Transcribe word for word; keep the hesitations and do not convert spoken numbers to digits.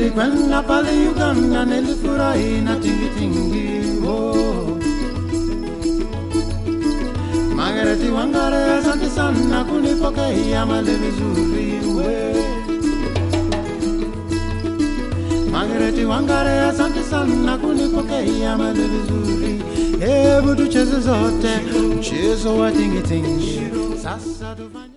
nilikwenda pale Uganda, nilifurahi na tingi tingi. Oh, Margaret Wangare, asante sana kunipokea mali vizuri. We Margaret Wangare, asante sana kunipokea mali vizuri. Hebu tucheze zote mchezo wa tingi tingi. Sasa tufanye